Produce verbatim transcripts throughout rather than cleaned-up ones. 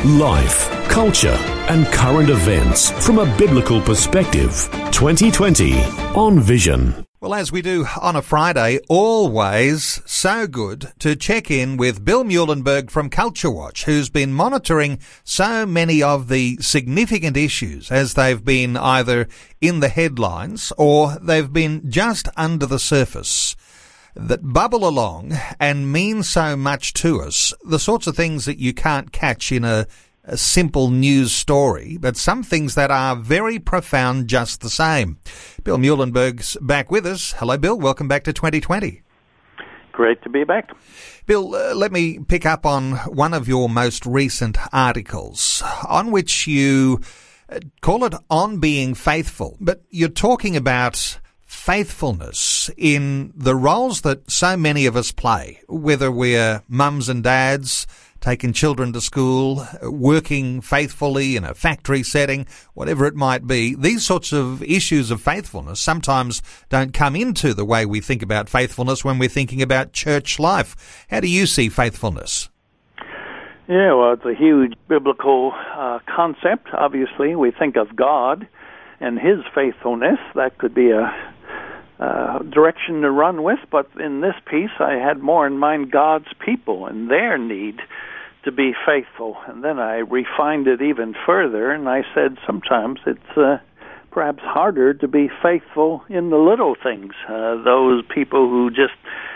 Life, culture, and current events from a biblical perspective. twenty twenty on Vision. Well, as we do on a Friday, always so good to check in with Bill Muehlenberg from Culture Watch, who's been monitoring so many of the significant issues as they've been either in the headlines or they've been just under the surface, that bubble along and mean so much to us, the sorts of things that you can't catch in a, a simple news story, but some things that are very profound just the same. Bill Muehlenberg's back with us. Hello, Bill. Welcome back to twenty twenty. Great to be back. Bill, uh, let me pick up on one of your most recent articles on which you uh, call it On Being Faithful, but you're talking about faithfulness in the roles that so many of us play, whether we're mums and dads, taking children to school, working faithfully in a factory setting, whatever it might be. These sorts of issues of faithfulness sometimes don't come into the way we think about faithfulness when we're thinking about church life. How do you see faithfulness? Yeah, well, it's a huge biblical uh, concept. Obviously, we think of God and His faithfulness. That could be a uh, direction to run with, but in this piece, I had more in mind God's people and their need to be faithful. And then I refined it even further, and I said sometimes it's uh, perhaps harder to be faithful in the little things. Uh, those people who just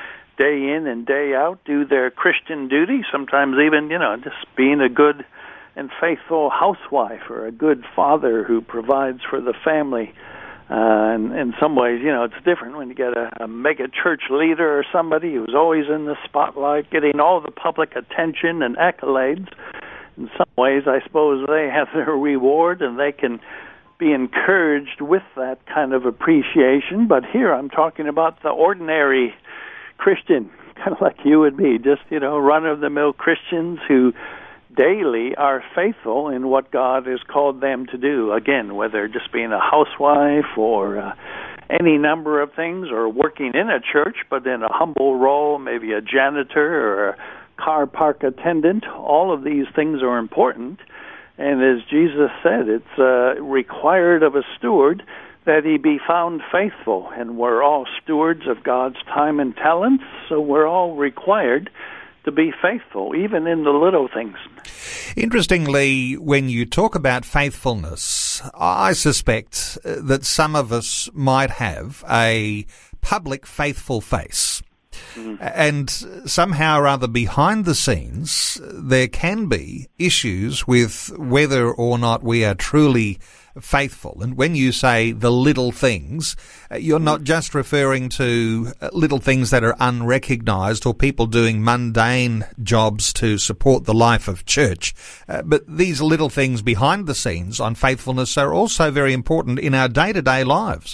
day in and day out do their Christian duty, sometimes even, you know, just being a good and faithful housewife or a good father who provides for the family. Uh, and in some ways, you know, it's different when you get a, a mega church leader or somebody who's always in the spotlight, getting all the public attention and accolades. In some ways, I suppose they have their reward and they can be encouraged with that kind of appreciation. But here I'm talking about the ordinary Christian, kind of like you and me, just, you know, run-of-the-mill Christians who daily are faithful in what God has called them to do. Again, whether just being a housewife or uh, any number of things, or working in a church but in a humble role, maybe a janitor or a car park attendant, all of these things are important. And as Jesus said, it's uh, required of a steward that he be found faithful. And we're all stewards of God's time and talents, so we're all required to be faithful, even in the little things. Interestingly, when you talk about faithfulness, I suspect that some of us might have a public faithful face. Mm. And somehow or other behind the scenes, there can be issues with whether or not we are truly faithful. And when you say the little things, you're not just referring to little things that are unrecognized or people doing mundane jobs to support the life of church, uh, but these little things behind the scenes on faithfulness are also very important in our day-to-day lives.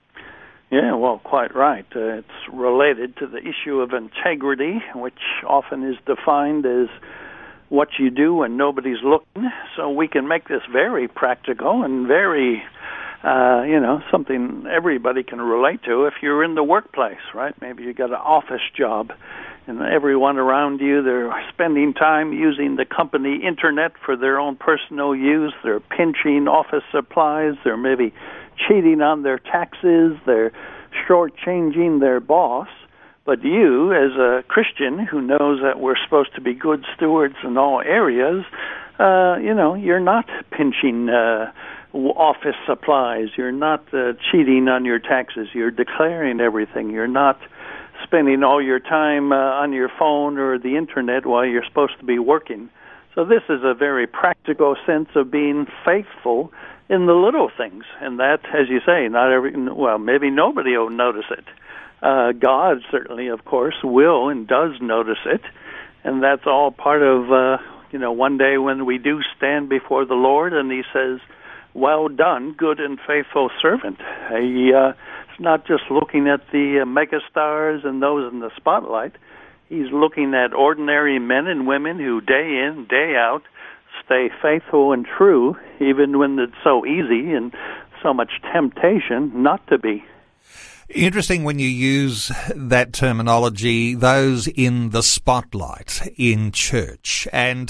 Yeah, well, quite right. Uh, it's related to the issue of integrity, which often is defined as what you do when nobody's looking. So we can make this very practical and very, uh, you know, something everybody can relate to if you're in the workplace, right? Maybe you got an office job and everyone around you, they're spending time using the company internet for their own personal use. They're pinching office supplies. They're maybe cheating on their taxes. They're shortchanging their boss. But you, as a Christian who knows that we're supposed to be good stewards in all areas, uh, you know, you're not pinching uh, office supplies. You're not uh, cheating on your taxes. You're declaring everything. You're not spending all your time uh, on your phone or the internet while you're supposed to be working. So this is a very practical sense of being faithful in the little things. And that, as you say, not every, well, maybe nobody will notice it. Uh, God certainly, of course, will and does notice it, and that's all part of, uh, you know, one day when we do stand before the Lord and He says, well done, good and faithful servant. He, uh, it's not just looking at the uh, megastars and those in the spotlight. He's looking at ordinary men and women who day in, day out, stay faithful and true, even when it's so easy and so much temptation not to be. Interesting when you use that terminology, those in the spotlight in church. And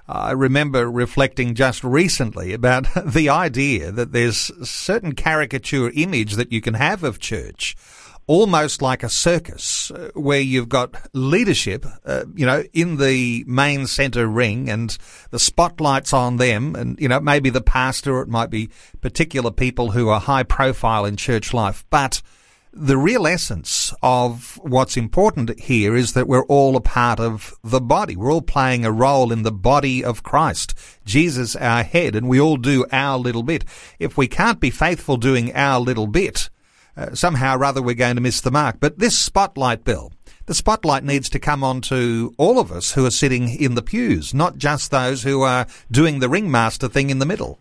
I remember reflecting just recently about the idea that there's a certain caricature image that you can have of church, almost like a circus, uh, where you've got leadership, uh, you know, in the main centre ring and the spotlight's on them, and, you know, maybe the pastor, or it might be particular people who are high profile in church life. But the real essence of what's important here is that we're all a part of the body. We're all playing a role in the body of Christ. Jesus, our head, and we all do our little bit. If we can't be faithful doing our little bit, Uh, somehow or other we're going to miss the mark. But this spotlight, Bill, the spotlight needs to come on to all of us who are sitting in the pews, not just those who are doing the ringmaster thing in the middle.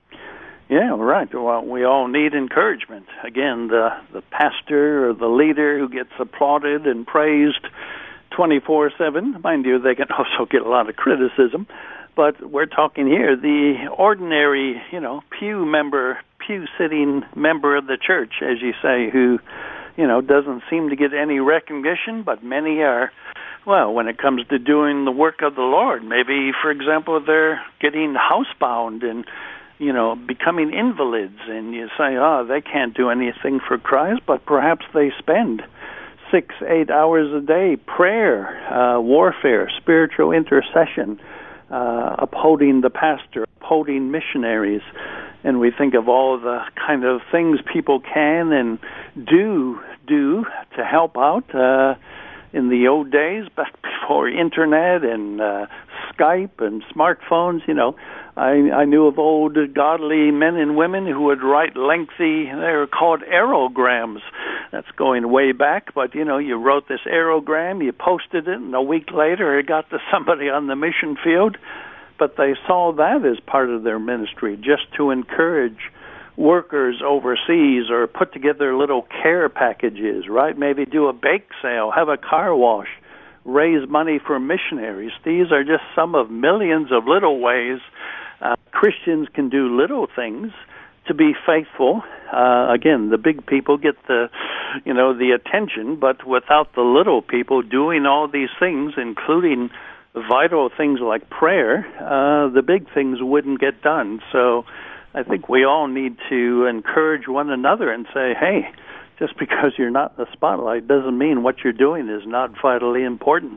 Yeah, right. Well, we all need encouragement. Again, the, the pastor or the leader who gets applauded and praised twenty-four seven, mind you, they can also get a lot of criticism. But we're talking here, the ordinary, you know, pew member, pew-sitting member of the church, as you say, who, you know, doesn't seem to get any recognition, but many are, well, when it comes to doing the work of the Lord, maybe, for example, they're getting housebound and, you know, becoming invalids, and you say, oh, they can't do anything for Christ, but perhaps they spend six, eight hours a day, prayer, uh, warfare, spiritual intercession, Uh, upholding the pastor, upholding missionaries, and we think of all the kind of things people can and do do to help out uh, in the old days, back before internet and uh, Skype and smartphones. You know, I, I knew of old godly men and women who would write lengthy, they were called aerograms. That's going way back, but, you know, you wrote this aerogram, you posted it, and a week later it got to somebody on the mission field. But they saw that as part of their ministry, just to encourage workers overseas, or put together little care packages, right? Maybe do a bake sale, have a car wash, raise money for missionaries. These are just some of millions of little ways uh, Christians can do little things to be faithful. Uh, again, the big people get the, you know, the attention, but without the little people doing all these things, including vital things like prayer, uh, the big things wouldn't get done. So I think we all need to encourage one another and say, hey, just because you're not in the spotlight doesn't mean what you're doing is not vitally important.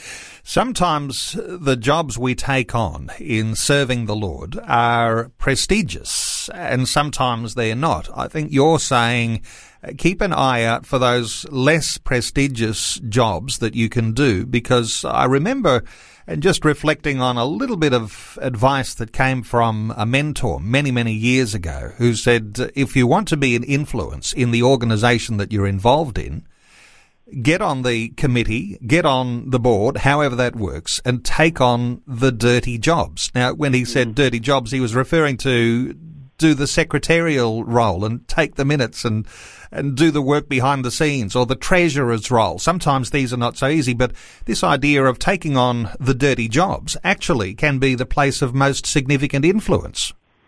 Sometimes the jobs we take on in serving the Lord are prestigious, and sometimes they're not. I think you're saying keep an eye out for those less prestigious jobs that you can do, because I remember, and just reflecting on a little bit of advice that came from a mentor many, many years ago, who said, if you want to be an influence in the organization that you're involved in, get on the committee, get on the board, however that works, and take on the dirty jobs. Now, when he said dirty jobs, he was referring to do the secretarial role and take the minutes and and do the work behind the scenes, or the treasurer's role. Sometimes these are not so easy, but this idea of taking on the dirty jobs actually can be the place of most significant influence.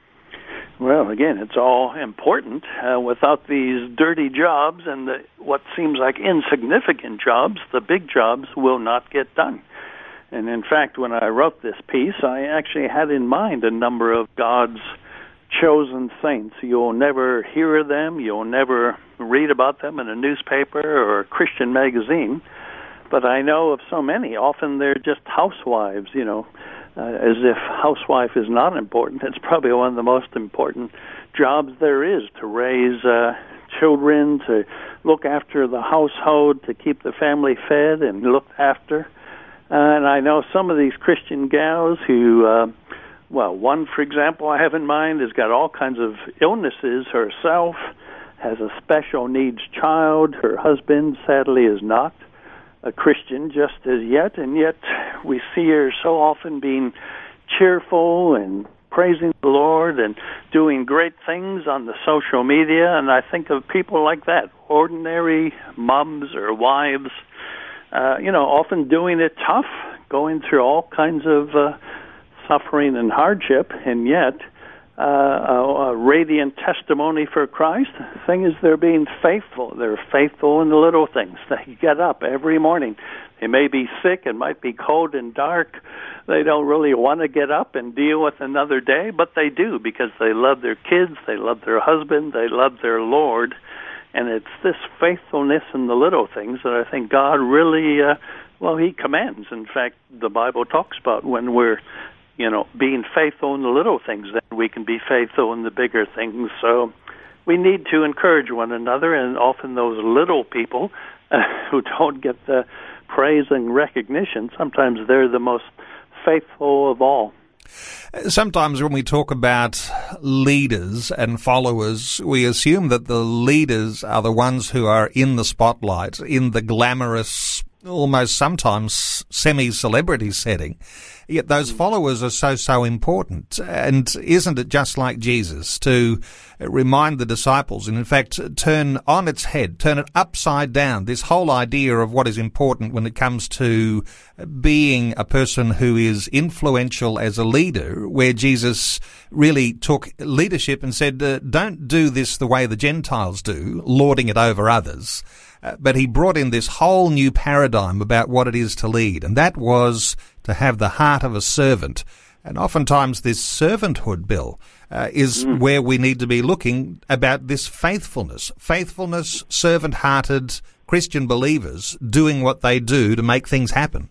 Well, again, it's all important. Uh, without these dirty jobs and the, what seems like insignificant jobs, the big jobs will not get done. And in fact, when I wrote this piece, I actually had in mind a number of God's chosen saints. You'll never hear of them, you'll never read about them in a newspaper or a Christian magazine, but I know of so many. Often they're just housewives, you know, uh, as if housewife is not important. It's probably one of the most important jobs there is, to raise uh, children, to look after the household, to keep the family fed and looked after. Uh, and I know some of these Christian gals who uh, Well, one, for example, I have in mind has got all kinds of illnesses herself, has a special needs child. Her husband, sadly, is not a Christian just as yet, and yet we see her so often being cheerful and praising the Lord and doing great things on the social media. And I think of people like that, ordinary moms or wives, uh, you know, often doing it tough, going through all kinds of uh, suffering and hardship, and yet uh, a, a radiant testimony for Christ. The thing is, they're being faithful. They're faithful in the little things. They get up every morning. They may be sick, it might be cold and dark. They don't really want to get up and deal with another day, but they do because they love their kids, they love their husband, they love their Lord. And it's this faithfulness in the little things that I think God really, uh, well, He commands. In fact, the Bible talks about when we're, you know, being faithful in the little things, then we can be faithful in the bigger things. So we need to encourage one another, and often those little people uh, who don't get the praise and recognition, sometimes they're the most faithful of all. Sometimes when we talk about leaders and followers, we assume that the leaders are the ones who are in the spotlight, in the glamorous, almost sometimes semi-celebrity setting. Yet those followers are so, so important. And isn't it just like Jesus to remind the disciples and, in fact, turn on its head, turn it upside down, this whole idea of what is important when it comes to being a person who is influential as a leader, where Jesus really took leadership and said, uh, don't do this the way the Gentiles do, lording it over others. Uh, but he brought in this whole new paradigm about what it is to lead, and that was to have the heart of a servant. And oftentimes this servanthood, Bill, uh, is mm. where we need to be looking about this faithfulness. Faithfulness, servant-hearted Christian believers doing what they do to make things happen.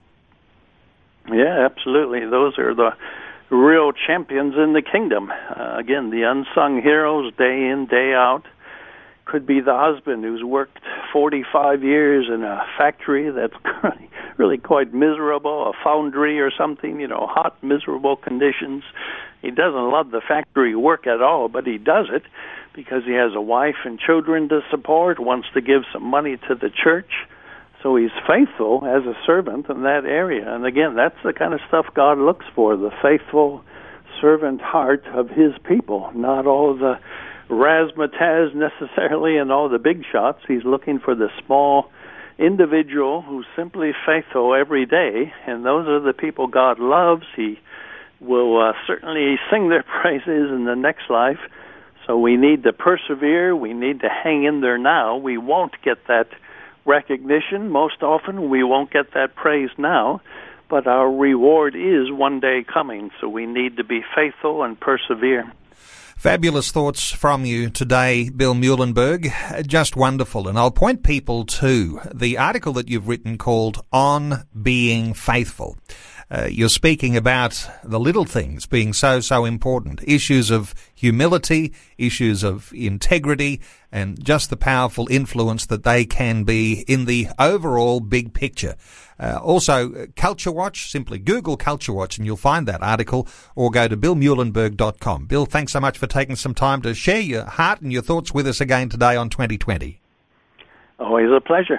Yeah, absolutely. Those are the real champions in the kingdom. Uh, again, the unsung heroes day in, day out. Could be the husband who's worked forty-five years in a factory that's really quite miserable, a foundry or something, you know, hot, miserable conditions. He doesn't love the factory work at all, but he does it because he has a wife and children to support, wants to give some money to the church. So he's faithful as a servant in that area. And again, that's the kind of stuff God looks for, the faithful servant heart of His people, not all the razzmatazz necessarily and all the big shots. He's looking for the small individual who's simply faithful every day, and those are the people God loves. He will uh, certainly sing their praises in the next life. So we need to persevere. We need to hang in there now. We won't get that recognition most often. We won't get that praise now, but our reward is one day coming. So we need to be faithful and persevere. Fabulous thoughts from you today, Bill Muehlenberg. Just wonderful. And I'll point people to the article that you've written called On Being Faithful. Uh, you're speaking about the little things being so, so important. Issues of humility, issues of integrity, and just the powerful influence that they can be in the overall big picture. Uh, also, Culture Watch, simply Google Culture Watch and you'll find that article, or go to bill muehlenberg dot com. Bill, thanks so much for taking some time to share your heart and your thoughts with us again today on twenty twenty. Always a pleasure.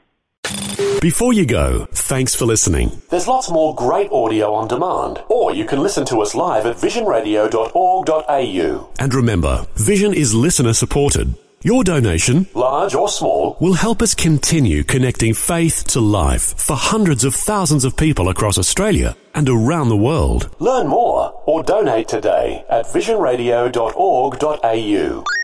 Before you go, thanks for listening. There's lots more great audio on demand, or you can listen to us live at vision radio dot org dot a u. And remember, Vision is listener supported. Your donation, large or small, will help us continue connecting faith to life for hundreds of thousands of people across Australia and around the world. Learn more or donate today at vision radio dot org dot a u.